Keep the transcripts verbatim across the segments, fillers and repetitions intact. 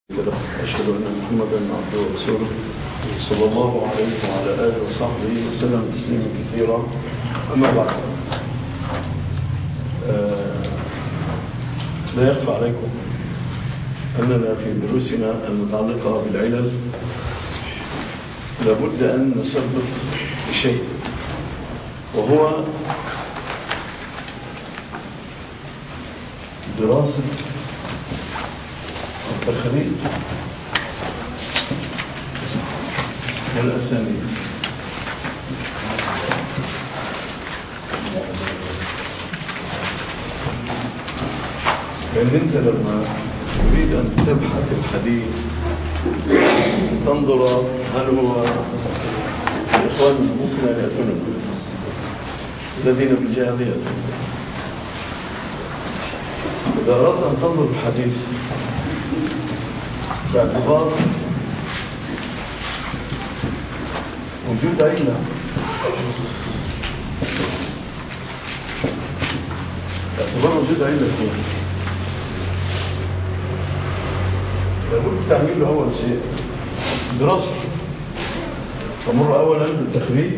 أشهد أن محمدا عبده ورسوله صلى الله عليه وعلى آله وصحبه وسلم تسليما كثيرا. أما بعد، آه لا يخفى عليكم أننا في دروسنا المتعلقة بالعلل لابد أن نسبق بشيء، وهو دراسة التخريج والأسانيد. لأن أنت لما تريد أن تبحث الحديث تنظر هل هو الإخوان ممكن أن يأتون الذين بالجهاد يأتون. إذا أردت أن تنظر الحديث باعتبار وجود علة، باعتبار وجود علة فيه لابد تعمل له أول شيء دراسة. تمر أولا بالتخريج،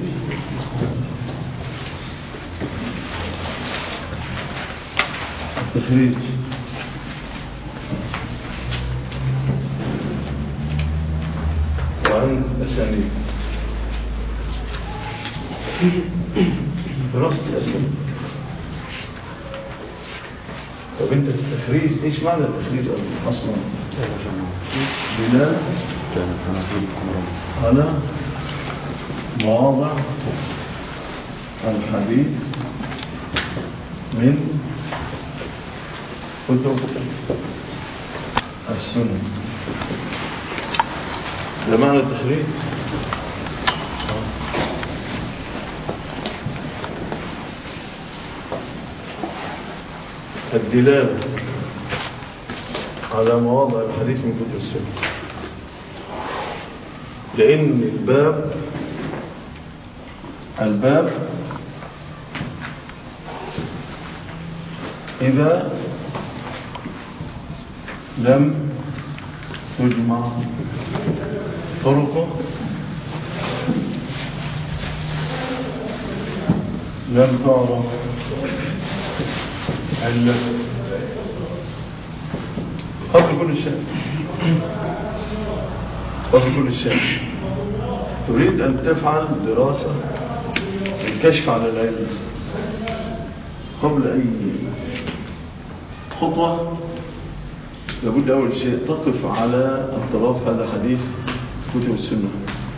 التخريج وعن أسانيد، دراسة الأسانيد. طب أنت التخريج إيش معنى التخريج أصلا؟ بناء على مواضع الحديث من كتب السنة. ده معنى التخريج. الدلالة على مواضع الحديث من كتب السنة، لأن الباب الباب إذا لم تجمع طرقه لم تعرف علة قبل كل شيء. قبل كل شيء تريد أن تفعل دراسة الكشف على العلة قبل أي خطوة. لابد أول شيء تقف على اطراف هذا حديث كتب السنة.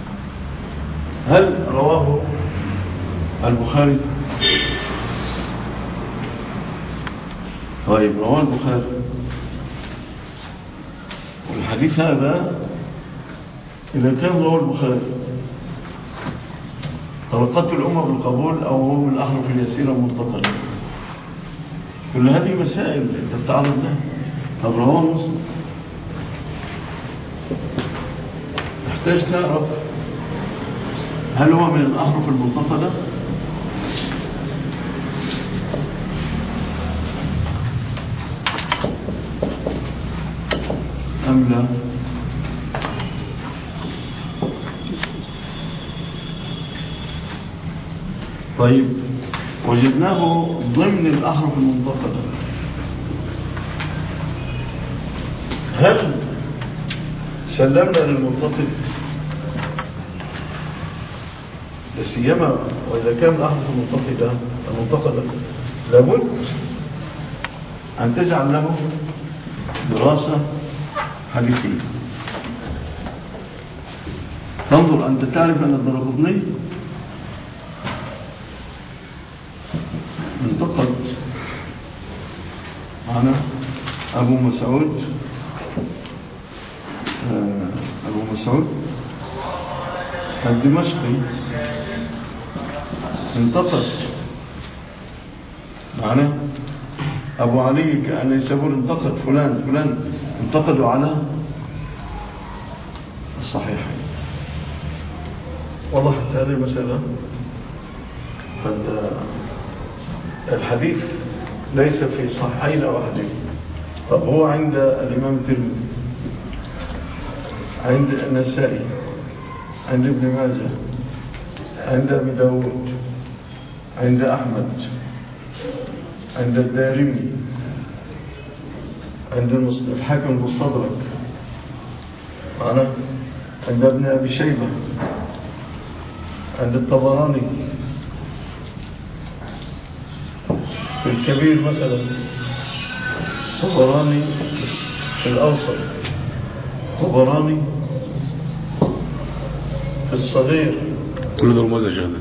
هل رواه البخاري؟ طيب رواه البخاري، والحديث هذا إذا كان رواه البخاري تلقته الأمة بالقبول أو هو من الأحرف اليسيرة المنتقلة، كل هذه مسائل أنت تتعرض لها. طب رواه مسلم، تحتاج تعرف هل هو من الأحرف المنتقلة أم لا. طيب وجدناه ضمن الأحرف المنتقلة، هل سلمنا للمنتقد؟ لسيما وإذا كان الأحرف المنتقدة المنتقدة لابد أن تجعل له دراسة حديثية. تنظر أنت تعرف أن الدرقطني انتقد معنا أبو مسعود أبو مسعود الدمشقي، انتقد معنا أبو علي كأن يسابور، انتقد فلان فلان، انتقدوا على الصحيحين. وضحت هذه المسألة. الحديث ليس في صحيحين أو حديث. طب هو عند الإمام الترمذي عند النسائي، عند ابن ماجه، عند أبي داود، عند أحمد، عند الدارمي، عند الحاكم المستدرك معنا، عند ابن أبي شيبة، عند الطبراني في الكبير مثلا، طبراني في الأوسط، طبراني في الصغير. كل ده رموز يا جهد.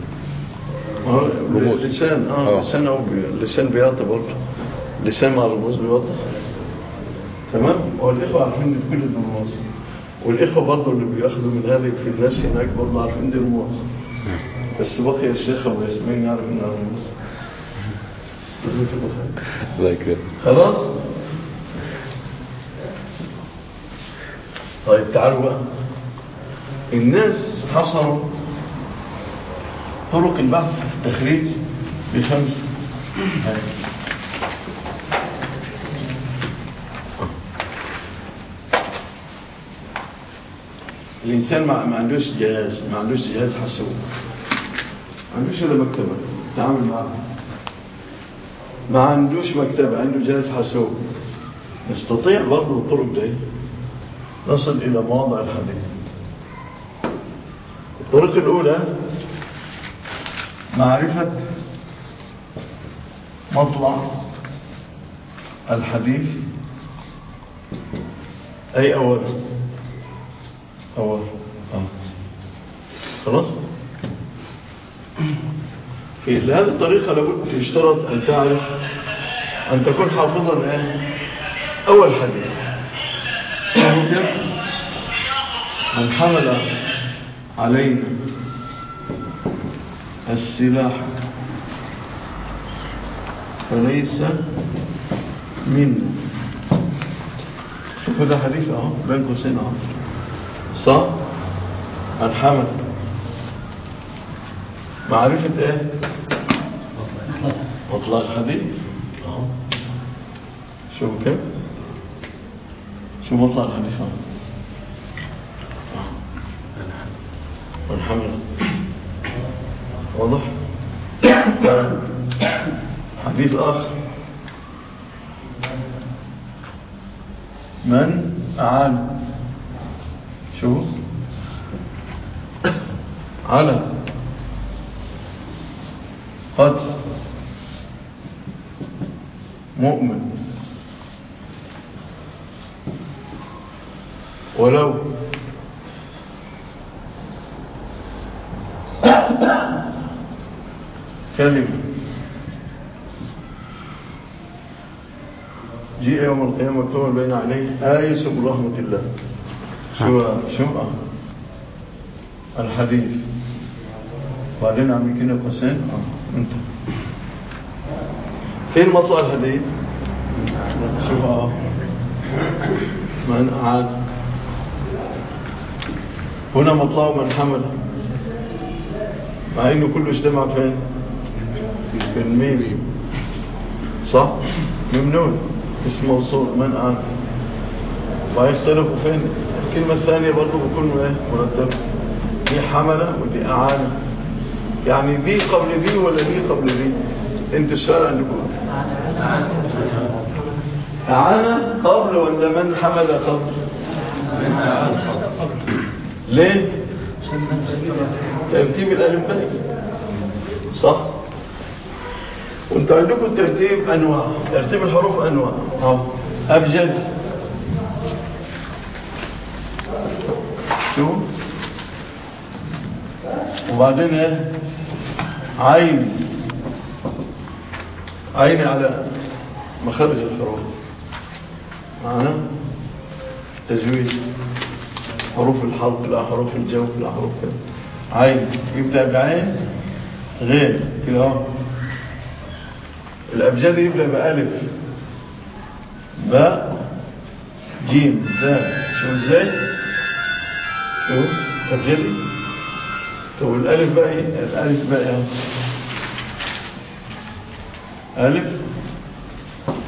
لسان اه لسان او لسان بياطة برضه، لسان مع الرموز بيوضح. تمام. والاخوه عارفين كل الرموز، والاخوه برضه اللي بياخدوا من هذه في الناس هناك برضه عارفين دي رموز، بس بقي الشيخ ابو ياسمين يعرف انها رموز. الله يكرمك. خلاص. طيب تعالوا بقى، الناس حصروا طرق البحث في التخريج بخمسة. الإنسان ما عندوش جهاز، ما عندوش جهاز حاسوب، ما عندوش إلا مكتبة تعامل معها، ما عندوش مكتبة، عنده جهاز حاسوب، نستطيع برضه الطرق دي نصل إلى مواضع الحديث. الطريقة الأولى معرفة مطلع الحديث، أي أولا أولا آه. خلاص. في هذه الطريقة لابد يشترط أن تعرف أن تكون حافظا الآن أول حديث من حمل علينا السلاح فليس منا. شوفوا ده حديث اهو بين قوسين اهو، صح؟ من حمل معرفة ايه؟ مطلع الحديث اهو. شوفوا كيف؟ شو مطلع الحديث اهو. من حمل واضح. حديث آخر من أعان شو على قتل مؤمن ولو كلمة جيء يوم القيامة مكتوبا بين عينيه آيس برحمة الله. شو شو الحديث بعدين عم يكون قسين اه انت فين مطلع الحديث؟ شو اه من أعاد هنا مطلع من حمل، مع انه كله اجتمع فين؟ في الميم، صح؟ ممنون اسم موصول من آن. ويختلفوا فين؟ الكلمة الثانية برضو بكون ايه مرتب، دي حملة ودي أعانة، يعني دي قبل دي ولا دي قبل دي؟ انت الشارع عندكم أعانة قبل ولا من حمل قبل؟ ليه؟ ترتيب الألف باء، صح؟ وانتوا عندكم الترتيب أنواع، ترتيب الحروف أنواع. أبجد شو؟ وبعدين ايه؟ عين، عين على مخرج الحروف معنا تجويد، حروف الحلق لا حروف الجوف لا حروف كده. عين يبدأ بعين غير كده. الأبجد يبدأ بألف باء جيم دال. شو ازاي؟ شو أبجدي؟ طب الألف بقى ايه؟ الألف بقى ايه؟ ألف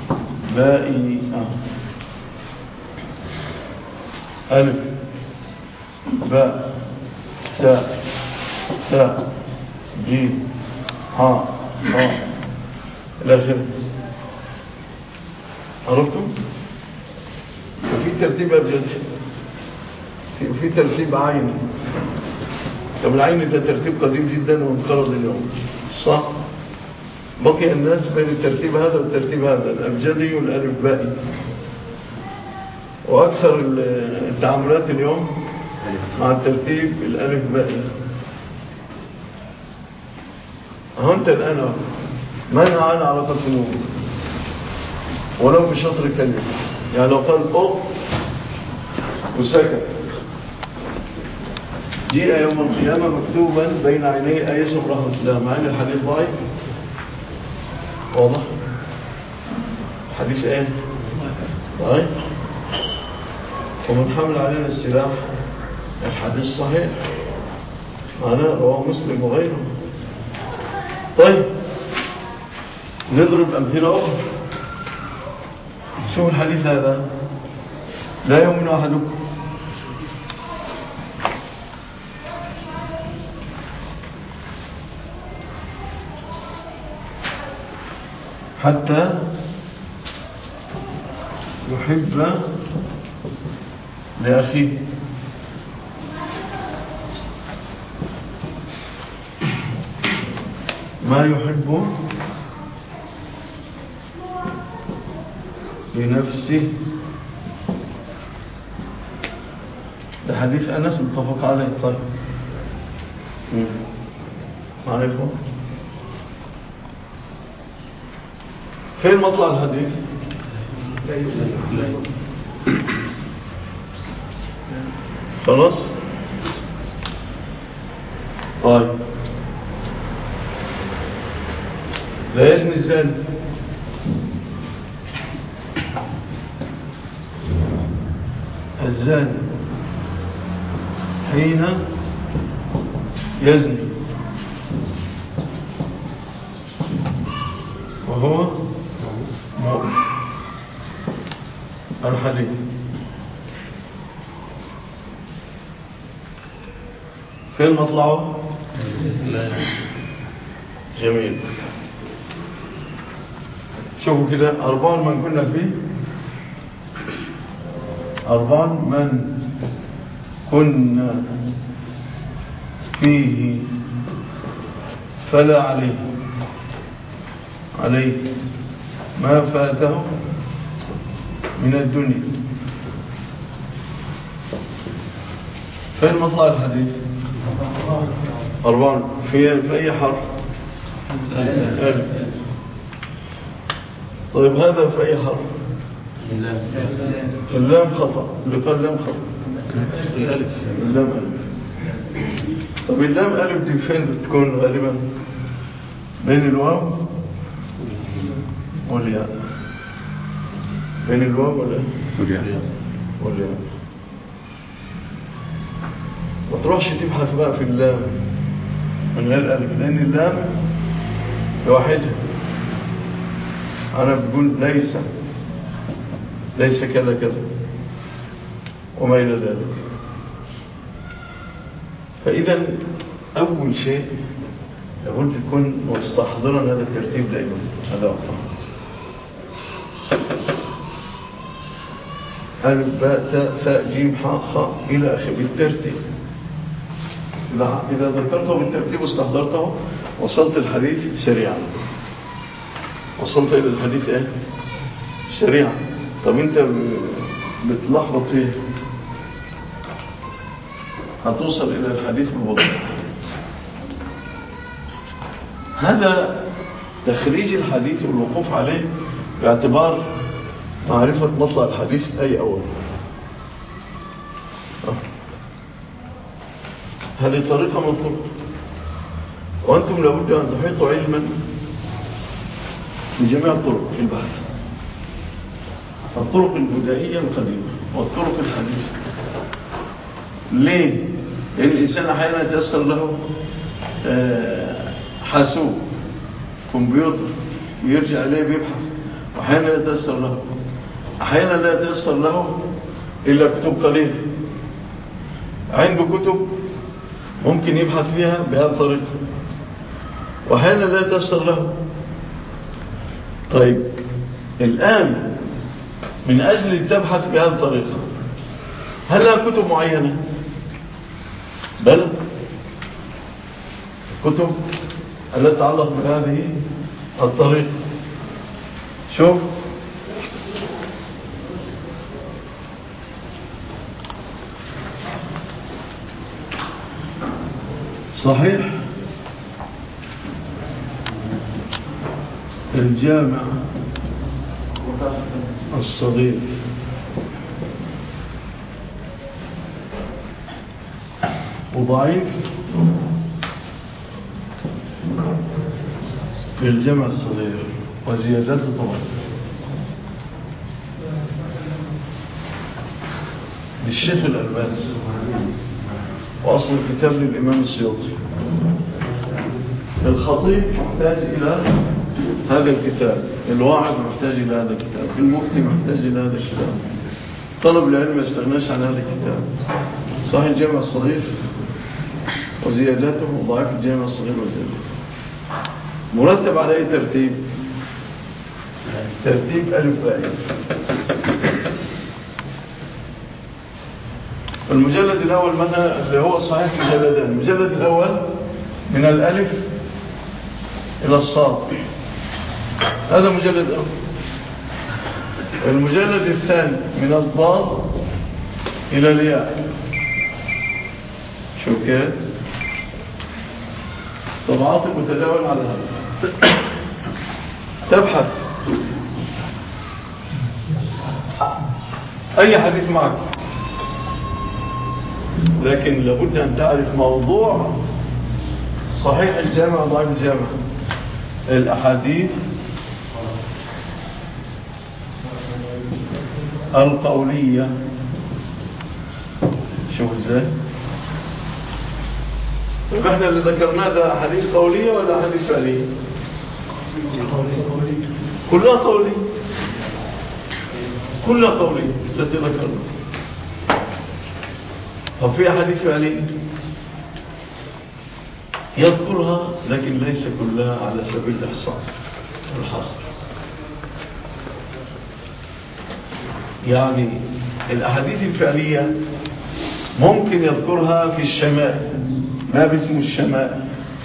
باء اه ألف باء تاء تاء جيم ها راء إلى آخره. عرفتم؟ وفي ترتيب أبجدي وفي ترتيب عيني. طب العين ده ترتيب قديم جدا وانقرض اليوم، صح؟ بقي الناس بين الترتيب هذا والترتيب هذا، الأبجدي والألف بائي. وأكثر التعاملات اليوم مع الترتيب الألف بائي. أنت الآن ما أنا علاقة النور ولو بشطر كلمة، يعني لو قال أو وسكت جيء يوم القيامة مكتوبا بين عينيه أيس رحمة الله، مع أن الحديث ضعيف. واضح؟ الحديث ايه؟ ضعيف. ومن حمل علينا السلاح الحديث صحيح، معناه رواه مسلم وغيره. طيب نضرب أمثلة أخرى. شوف الحديث هذا: لا يؤمن أحدكم حتى يحب لأخيه ما يحب لنفسه. ده حديث أنس متفق عليه. طيب معرفه فين مطلع الحديث؟ خلاص. طيب لا يزني الزاني الزاني حين يزني وهو مؤمن. الحديث فين مطلعه؟ جميل. شوفوا كده: أربعا من كنا فيه أربعا من كنا فيه فلا عليه عليه ما فاته من الدنيا. فين مطلع الحديث؟ أربعا في, في أي حرف؟ ألف. طيب هذا في أي حرف؟ اللام خطأ. اللي قال لام خطأ الألف. اللام ألف. طب اللام ألف دي فين بتكون غالبا؟ بين الواو والياء. بين الواو والياء والياء. ما تروحش تبحث بقى في اللام من غير الألف، لأن اللام لوحدها. أنا بقول ليس ليس كذا كذا وما إلى ذلك. فإذا أول شيء لابد تكون مستحضرا هذا الترتيب دائما. هذا أفضل. ألف باء تاء ثاء جيم حاء خاء إلى آخره بالترتيب. إذا ذكرته بالترتيب واستحضرته وصلت الحديث سريعا. وصلت إلى الحديث إيه؟ سريعا. طب أنت بتلخبط فيه، هتوصل إلى الحديث ببطء. هذا تخريج الحديث والوقوف عليه باعتبار معرفة مطلع الحديث أي أول. هذه طريقة مطلوبة، وأنتم لابد أن تحيطوا علما بجميع الطرق في البحث. الطرق البدائية القديمة والطرق الحديثة. ليه؟ لأن الإنسان أحيانا يتأثر له حاسوب كمبيوتر ويرجع إليه بيبحث، وأحيانا يتأثر له، أحيانا لا يتأثر له إلا كتب قليل، عنده كتب ممكن يبحث فيها بهذه الطريقة، وأحيانا لا تيسر له. طيب الآن من أجل أن تبحث بهذه الطريقة هل لها كتب معينة؟ بل كتب التي تتعلق بهذه الطريقة. شوف صحيح الجامع الصغير وضعيف في الجامع الصغير وزيادته طبعا للشيخ الألباني، وأصل الكتاب للإمام السيوطي. الخطيب محتاج إلى هذا الكتاب، الواعظ محتاج إلى هذا الكتاب، المفتي محتاج إلى هذا الكتاب، طلب العلم ما يستغناش عن هذا الكتاب. صحيح الجامع الصغير وزياداته وضعيف الجامع الصغير وزياداته. مرتب على أي ترتيب؟ ترتيب ألف باء. المجلد الأول مثلا اللي هو الصحيح مجلدان، المجلد الأول من الألف إلى الصاد، هذا مجلد أول. المجلد الثاني من الضاد إلى الياء، شو كيف؟ طبعات متداول على هذا. تبحث أي حديث معك، لكن لابد أن تعرف موضوع صحيح الجامع وضعيف الجامع. الأحاديث القولية، شوف ازاي. طيب احنا اللي ذكرناه ده أحاديث قولية ولا أحاديث فعلية؟ كلها قولية، كلها قولية التي ذكرنا. طب في أحاديث فعلية يذكرها لكن ليس كلها على سبيل الإحصاء والحصر. يعني الأحاديث الفعلية ممكن يذكرها في الشمائل، ما باسم الشمائل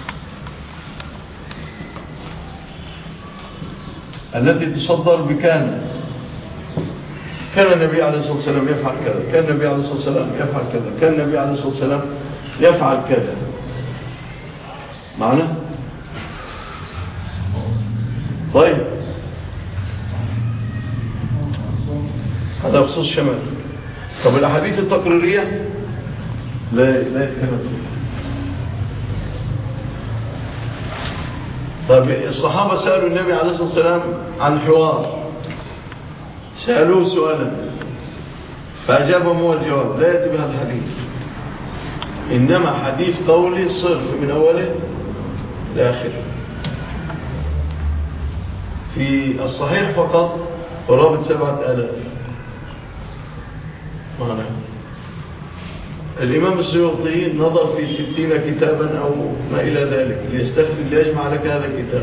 التي تصدر بكان كان النبي عليه الصلاة والسلام يفعل كذا، كان النبي عليه الصلاة والسلام يفعل كذا، كان النبي عليه الصلاة والسلام يفعل كذا. معنا؟ طيب هذا بخصوص شمال. طب الأحاديث التقريرية لا لا يتكلم فيها. طيب الصحابة سألوا النبي عليه الصلاة والسلام عن حوار، سألوه سؤالا فأجابهم هو الجواب، لا يأتي بهذا الحديث، إنما حديث قولي صرف من أوله لآخره. في الصحيح فقط قرابة سبعة آلاف. معنى الإمام السيوطي نظر في ستين كتابا أو ما إلى ذلك ليستخدم ليجمع لك هذا الكتاب.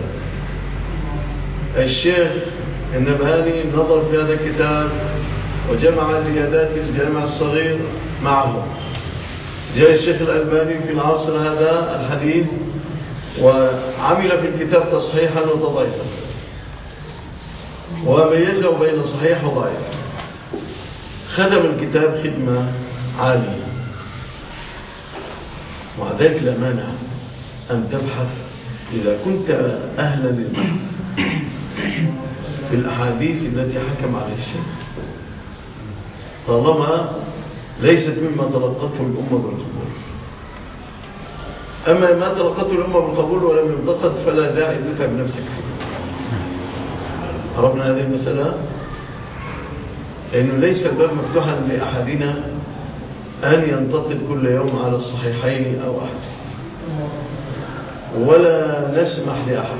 الشيخ النبهاني نظر في هذا الكتاب وجمع زيادات الجامع الصغير معه. جاء الشيخ الألباني في العصر هذا الحديث وعمل في الكتاب تصحيحا وتضعيفا وميزه بين صحيح وضعيف. خدم الكتاب خدمة عالية، ومع ذلك لا مانع أن تبحث إذا كنت أهلا للبحث في الأحاديث التي حكم عليها الشيخ، طالما ليست مما تلقته الأمة بالقبول. أما ما تلقته الأمة بالقبول ولم ينتقد فلا داعي لك بنفسك فيه. عرفنا هذه المسألة، لأنه ليس الباب مفتوحا لأحدنا أن ينتقد كل يوم على الصحيحين أو أحد، ولا نسمح لأحد.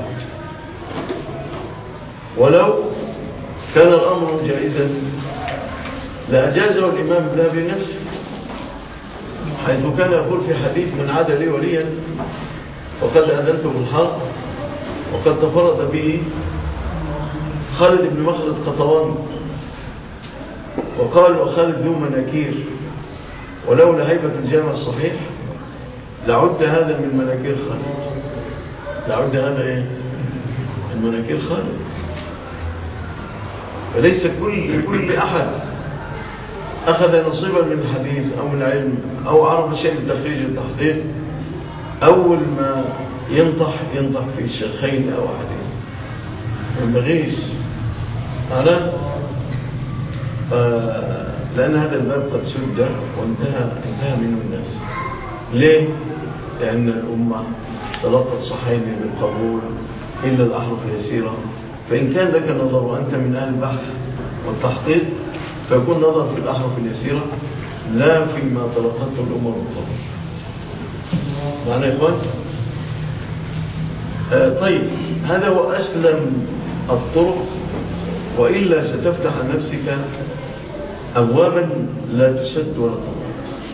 ولو كان الأمر جائزا لأجازه الإمام الذهبي لنفسه، حيث كان يقول في حديث: من عاد لي وليا وقد أذنته بالحق وقد تفرد به خالد بن مخلد قطوان. وقال: وخالد ذو مناكير، ولولا هيبة الجامع الصحيح لعد هذا من مناكير خالد. لعد هذا ايه؟ من مناكير خالد. فليس كل كل أحد أخذ نصيبا من الحديث أو من العلم أو عرف شيء من تخريج التحقيق أول ما ينطح ينطح في الشيخين أو أحدهم. ما ينبغيش أنا آه لأن هذا الباب قد سد وانتهى انتهى منه الناس. ليه؟ لأن الأمة تلقت صحيح بالقبول إلا الأحرف اليسيرة. فإن كان لك نظر وأنت من أهل البحث والتحقيق فيكون نظر في الأحرف اليسيرة لا فيما تلقته الأمة بالقبول. معنى يا إخوان؟ آه طيب، هذا هو أسلم الطرق، وإلا ستفتح نفسك أبوابا لا تسد ولا تنظر.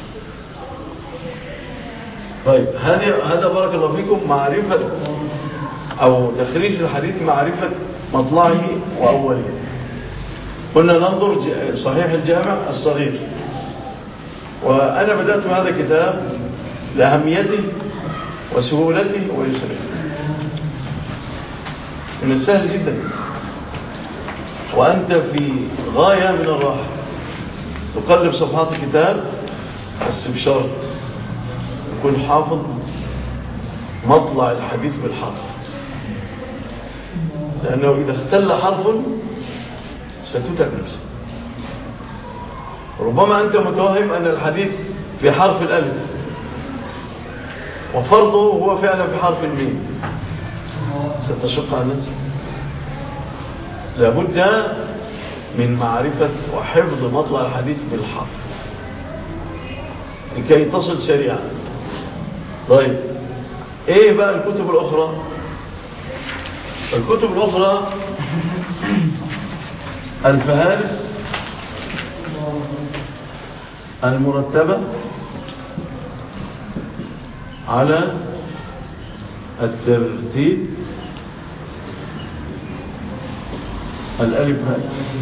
طيب، هذا بارك الله فيكم معرفة أو تخريج الحديث، معرفة مطلعه وأوله. قلنا ننظر صحيح الجامع الصغير، وأنا بدأت هذا الكتاب لأهميته وسهولته ويسره. من السهل جدا وأنت في غاية من الراحة تقلب صفحات الكتاب، بس بشرط يكون حافظ مطلع الحديث بالحرف، لأنه إذا اختل حرف ستتعب نفسك. ربما أنت متوهم أن الحديث في حرف الألف وفرضه هو فعلا في حرف الميم، ستشق على نفسك. لابد من معرفة وحفظ مطلع الحديث بالحرف لكي تصل سريعا. طيب، ايه بقى الكتب الأخرى؟ الكتب الأخرى الفهارس المرتبة على الترتيب الألف باء.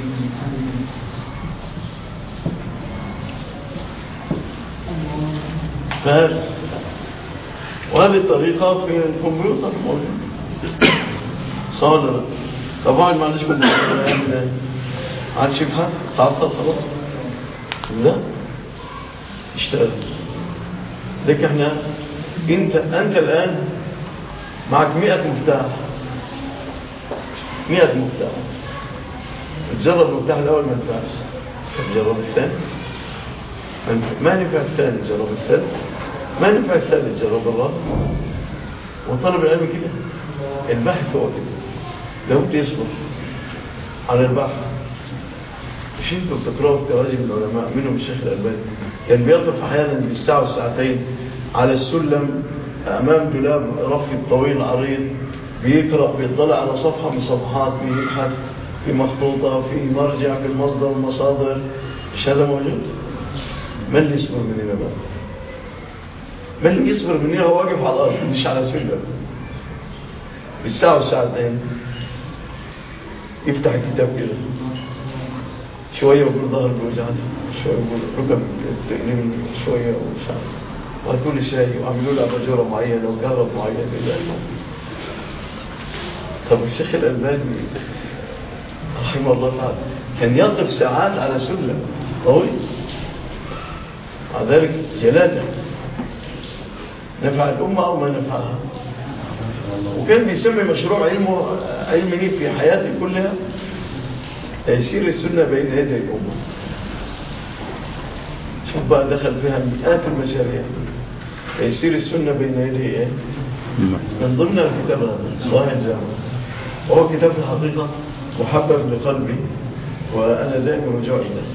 فهارس، وهذه الطريقة في الكمبيوتر موجودة. صار طبعا ما عندش كمبيوتر عاد يبحث تعطل خلاص، لا اشتغل. لك احنا انت انت الان معك مئة مفتاح، مئة مفتاح. تجرب المفتاح الاول ما نفعش، تجرب الثاني ما نفع الثاني، تجرب الثالث ما نفع الثالث، تجرب الرابع. وطلب العلم كده، البحث هو كده، لابد يصبر على البحث. مش انتوا بتقرأوا في تراجم العلماء منهم الشيخ الألباني كان بيقف احيانا بالساعة والساعتين على السلم امام دولاب رفي الطويل العريض، بيقرأ بيطلع على صفحة من صفحات، بيبحث في مخطوطة، في مرجع، في المصدر والمصادر. مش هذا موجود؟ من اللي يصبر مننا بقى؟ من اللي يصبر مننا هو واقف على الأرض مش على سلم بالساعة والساعتين، يفتح الكتاب كده شوية ويقول ظهر بوجعني، شوية ويقول ركب تقليم، شوية ومش عارف، وهاتوا لي شاي وعملوا لي أباجورة معينة وقرب معين إلى اليوم. طب الشيخ الألباني رحمه الله تعالى كان يقف ساعات على سلم طويل، مع ذلك جلاده نفع الأمة أو ما نفعها. وكان بيسمي مشروع علمه علمه في حياته كلها تيسير السنة بين يدي الأمة. شوف بقى دخل فيها مئات المشاريع، تيسير السنة بين يدي ايه؟ من ضمن الكتاب هذا صحيح الجامع، وهو كتاب في الحقيقة محبب لقلبي وأنا دائما رجوع إليه.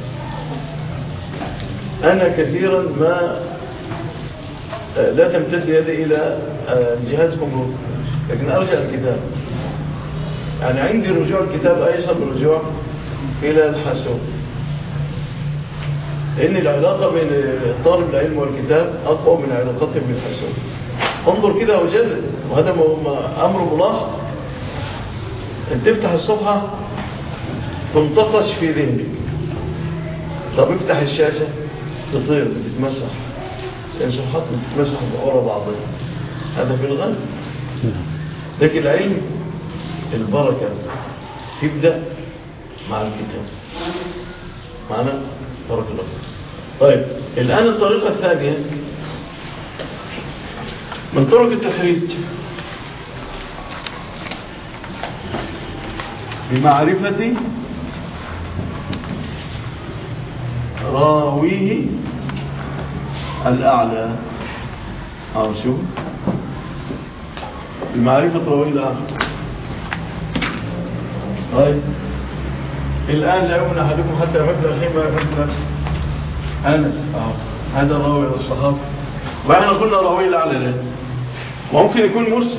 أنا كثيرا ما لا تمتد يدي إلى جهاز كمبيوتر، لكن أرجع الكتاب. يعني عندي رجوع الكتاب أيسر من رجوع إلى الحاسوب. لأن العلاقة بين طالب العلم والكتاب أقوى من علاقته بالحسن. انظر كده وجرب، وهذا أمر ملاحظ. أنت تفتح الصفحة تنتقش في ذهنك، طب افتح الشاشة تطير بتتمسح، لأن صفحات بتتمسح بأورا بعضها، هذا في الغالب. لكن العلم البركة تبدأ مع الكتاب معنا بارك الله. طيب الآن الطريقة الثانية من طرق التخريج بمعرفة راويه الأعلى. أو شوف بمعرفة راويه الأعلى. طيب الآن لا يؤمن أحدكم حتى يحب أخيه ما يحب نفسه. أنس آه. هذا الراوي للصحابة، وإحنا قلنا راوي الأعلى ليه؟ ممكن يكون مرسل،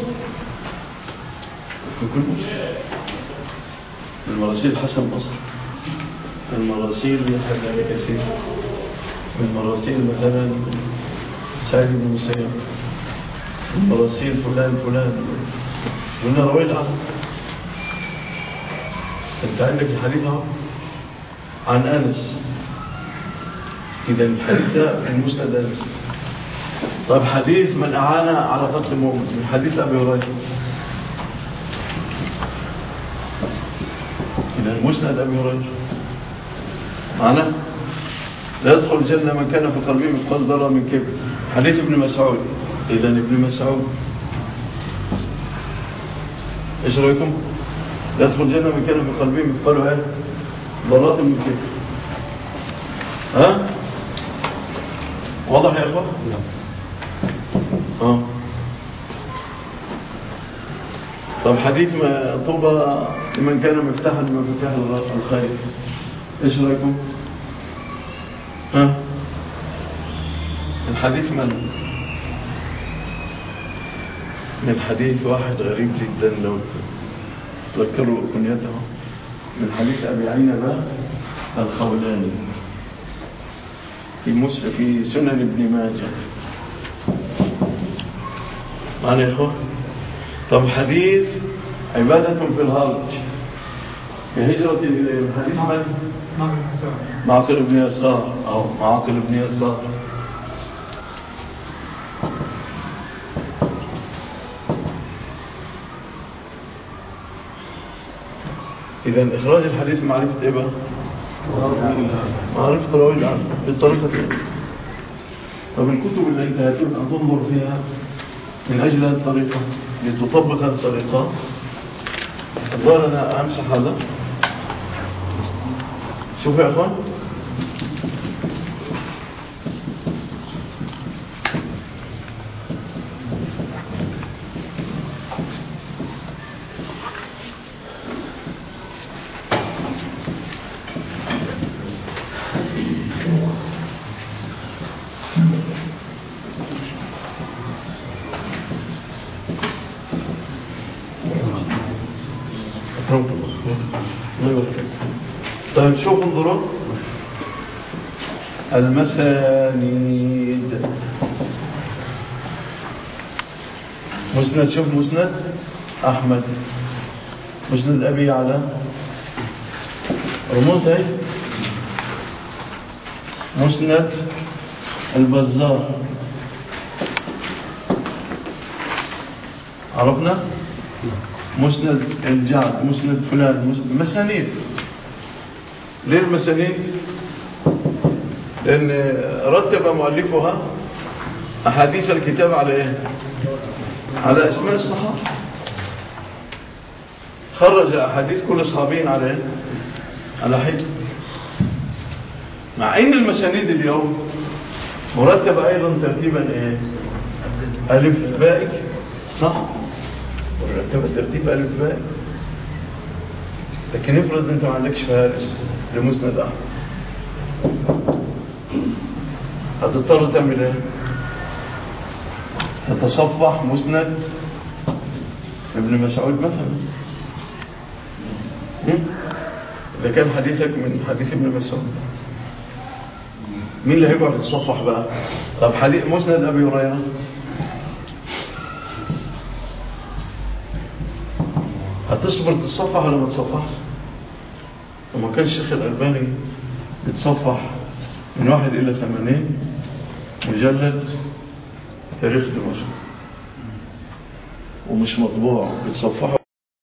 يكون مرسل من مراسيل حسن بصري، من مراسيل يحيى بن كثير، من مراسيل مثلا سعيد بن مسيب، من مراسيل فلان فلان. قلنا راوي الأعلى. انت عندك الحديث اهو عن انس، اذا الحديث ده من مسند انس. طب حديث من اعان على قتل مؤمن من حديث ابي هريره، اذا مسند ابي هريره معنا. لا يدخل الجنه من كان في قلبه مثقال ذره من كبر، حديث ابن مسعود. اذا ابن مسعود ايش رايكم؟ يدخل الجنة من كان في قلبه مثقال ايه ذرات من كبر. ها واضح يا اخوان؟ نعم. اه طب حديث ما طوبى لمن كان مفتاحا من مفتاح الخير، ايش رايكم؟ ها الحديث من من حديث واحد غريب جدا لو تذكروا كنيته، من حديث أبي عنبة الخولاني في مس في سنن ابن ماجه معنا يا إخوة. طب حديث عبادة في الهرج في هجرة إلى حديث من؟ معقل بن يسار أو معقل بن يسار. إذن إخراج الحديث معرفة إيه بقى؟ معرفة راوي الأعلى بالطريقة دي. طب الكتب اللي أنت هتبقى تنظر فيها من أجل هذه الطريقة لتطبق هذه الطريقة، الظاهر أنا أمسح هذا. شوفوا يا أخوان، طيب شوفوا انظروا المسانيد. مسند، شوف مسند أحمد، مسند أبي على رموز هاي، مسند البزار عرفنا، مسند الجعد، مسند فلان، مسانيد. ليه المسانيد؟ لأن رتب مؤلفها أحاديث الكتاب على إيه؟ على اسماء الصحابة، خرج أحاديث كل صحابين على إيه؟ على حجة. مع إن المسانيد اليوم مرتبة أيضا ترتيبا إيه؟ ألف بائك، صح؟ مرتبة ترتيب ألف بائك. لكن افرض أنت ما عندكش فارس لمسند أحمد، هتضطر تعمل ايه؟ تتصفح مسند ابن مسعود مثلا، اذا كان حديثك من حديث ابن مسعود. مين اللي هيقعد يتصفح بقى؟ طب حديث مسند أبي هريرة هتصبر تتصفح ولا ما تصفحش؟ وما كان الشيخ الألباني يتصفح من واحد إلى ثمانين مجلد تاريخ دمشق ومش مطبوع، بتصفحه